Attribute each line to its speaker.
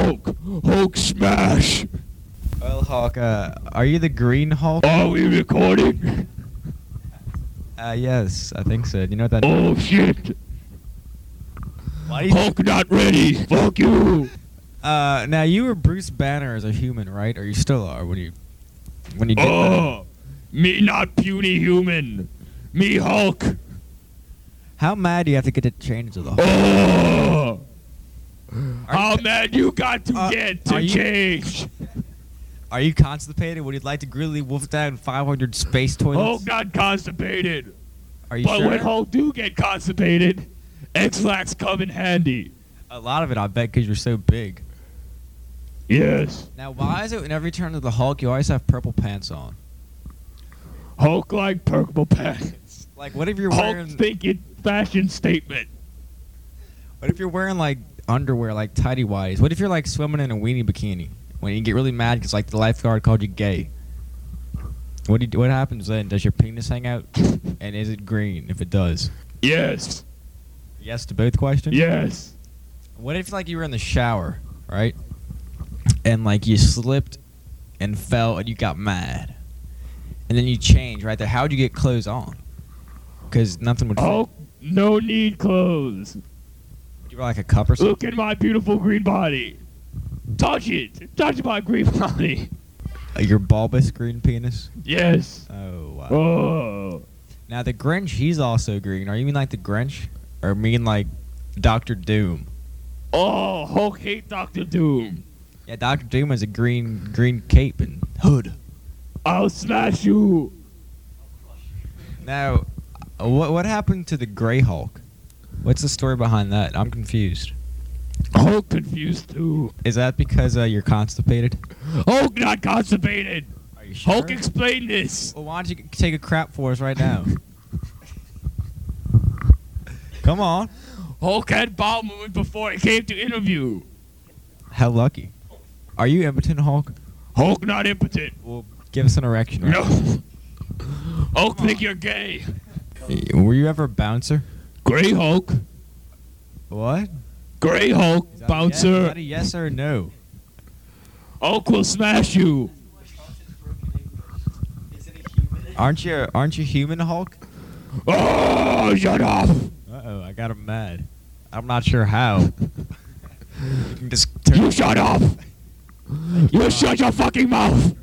Speaker 1: Hulk. Hulk smash.
Speaker 2: Well, Hulk, are you the Green Hulk?
Speaker 1: Are we recording?
Speaker 2: Yes, I think so. Do you know what that
Speaker 1: Oh shit.
Speaker 2: Why do you
Speaker 1: Hulk not ready. Fuck you.
Speaker 2: now you were Bruce Banner as a human, right? Or you still are when you did that?
Speaker 1: Oh, me not puny human. Me Hulk.
Speaker 2: How mad do you have to get to change to the Hulk?
Speaker 1: Oh.
Speaker 2: Are
Speaker 1: How
Speaker 2: you-
Speaker 1: mad you got to get
Speaker 2: are
Speaker 1: to
Speaker 2: you-
Speaker 1: change?
Speaker 2: Are you constipated? Would you like to greedily wolf down 500 space toilets?
Speaker 1: Hulk not constipated.
Speaker 2: Are you
Speaker 1: But
Speaker 2: sure?
Speaker 1: when Hulk do get constipated, X-Lax come in handy.
Speaker 2: A lot of it, I bet, because you're so big.
Speaker 1: Yes.
Speaker 2: Now, why is it in every turn of the Hulk you always have purple pants on?
Speaker 1: Hulk like purple pants.
Speaker 2: Like, what if you're
Speaker 1: Hulk
Speaker 2: wearing?
Speaker 1: thinking fashion statement.
Speaker 2: What if you're wearing like underwear, like tidy whities? What if you're like swimming in a weenie bikini when you get really mad because like the lifeguard called you gay? What do you, what happens then? Does your penis hang out? And is it green? If it does,
Speaker 1: Yes.
Speaker 2: yes to both questions.
Speaker 1: Yes.
Speaker 2: What if like you were in the shower, right? And like you slipped and fell and you got mad, and then you changed right there. How would you get clothes on? Because nothing would.
Speaker 1: Hulk no need clothes.
Speaker 2: You were like a cup or something.
Speaker 1: Look at my beautiful green body. Touch it. Touch my green body.
Speaker 2: Your bulbous green penis.
Speaker 1: Yes.
Speaker 2: Oh wow.
Speaker 1: Oh.
Speaker 2: Now the Grinch, he's also green. Are you mean like the Grinch, or mean like Doctor Doom?
Speaker 1: Oh, Hulk hate Doctor Doom.
Speaker 2: Yeah, Doctor Doom has a green cape and hood.
Speaker 1: I'll smash you.
Speaker 2: Now, what happened to the Gray Hulk? What's the story behind that? I'm confused.
Speaker 1: Hulk confused too.
Speaker 2: Is that because you're constipated?
Speaker 1: Hulk not constipated.
Speaker 2: Are you sure?
Speaker 1: Hulk explain this.
Speaker 2: Well, why don't you take a crap for us right now? Come on.
Speaker 1: Hulk had bowel movement before he came to interview.
Speaker 2: How lucky. Are you impotent, Hulk?
Speaker 1: Hulk not impotent.
Speaker 2: Well, give us an erection. Right?
Speaker 1: No. Hulk think you're gay.
Speaker 2: Were you ever a bouncer?
Speaker 1: Gray Hulk.
Speaker 2: What?
Speaker 1: Gray Hulk.
Speaker 2: Is that
Speaker 1: Bouncer.
Speaker 2: Is that a yes or a no?
Speaker 1: Hulk will smash you.
Speaker 2: Aren't you human, Hulk?
Speaker 1: Oh, shut up.
Speaker 2: Uh-oh, I got him mad. I'm not sure how. You can just turn
Speaker 1: You shut up. You shut your fucking mouth.